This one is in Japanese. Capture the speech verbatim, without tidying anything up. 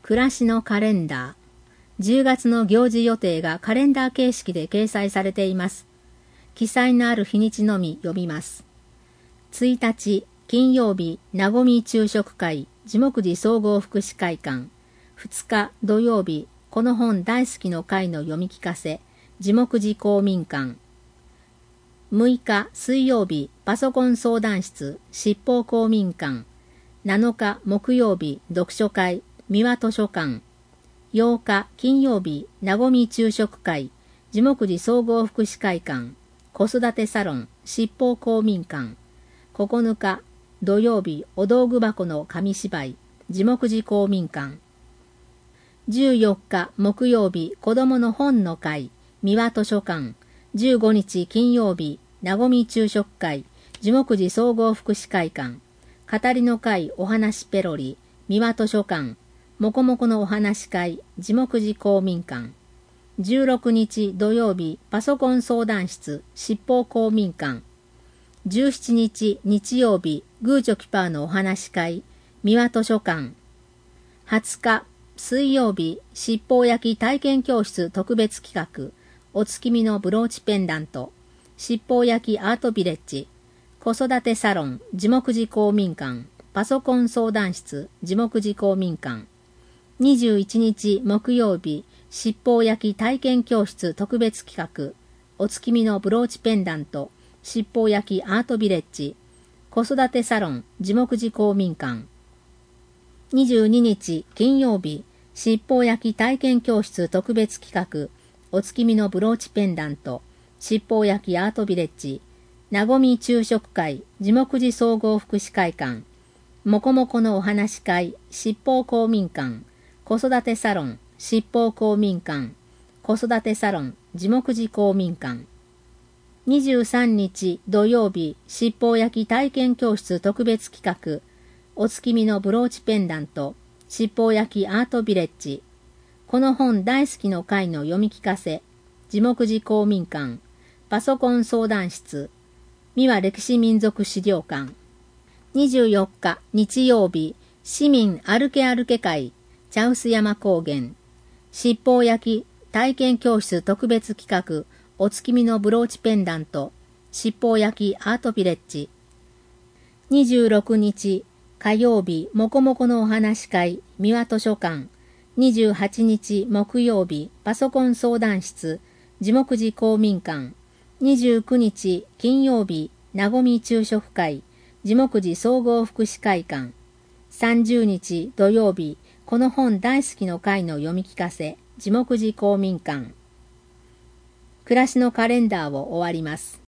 暮らしのカレンダー。じゅうがつの行事予定がカレンダー形式で掲載されています。記載のある日にちのみ読みます。ついたち、金曜日、なごみ昼食会、地木寺総合福祉会館。ふつか、土曜日、この本大好きの会の読み聞かせ、地木寺公民館。むいか、水曜日、パソコン相談室、執法公民館。なのか、木曜日、読書会、三輪図書館。ようか、金曜日、なごみ昼食会、地木寺総合福祉会館、子育てサロン、執法公民館。ここのか、土曜日、お道具箱の紙芝居、地木寺公民館。じゅうよっか、木曜日、子供の本の会、三輪図書館。じゅうごにち、金曜日、なごみ昼食会、地木寺総合福祉会館。語りの会、お話ペロリ、三輪図書館。もこもこのお話会、地木寺公民館。じゅうろくにち土曜日、パソコン相談室、執法公民館。じゅうしちにち日曜日、グーチョキパーのお話会、三輪図書館。はつか水曜日、七宝焼き体験教室特別企画、お月見のブローチペンダント、七宝焼きアートビレッジ、子育てサロン、地木寺公民館、パソコン相談室、地木寺公民館。にじゅういちにち木曜日、七宝焼き体験教室特別企画、お月見のブローチペンダント、七宝焼きアートビレッジ、子育てサロン、地木寺公民館。にじゅうににち金曜日、七宝焼き体験教室特別企画、お月見のブローチペンダント、七宝焼きアートビレッジ、なごみ昼食会、地木寺総合福祉会館、もこもこのお話会、執法公民館、子育てサロン、執法公民館、子育てサロン、地木寺公民館。にじゅうさんにち土曜日、七宝焼き体験教室特別企画、お月見のブローチペンダント、七宝焼きアートビレッジ、この本大好きの会の読み聞かせ、地木寺公民館、パソコン相談室、三輪歴史民族資料館。にじゅうよっか日曜日、市民歩け歩け会、茶臼山高原、七宝焼き体験教室特別企画、お月見のブローチペンダント、七宝焼きアートビレッジ。にじゅうろくにち火曜日、もこもこのお話会、三輪図書館。にじゅうはちにち木曜日、パソコン相談室、地木寺公民館。にじゅうくにち金曜日、なごみ昼食会、地木寺総合福祉会館。さんじゅうにち土曜日、この本大好きの会の読み聞かせ、地木寺公民館。暮らしのカレンダーを終わります。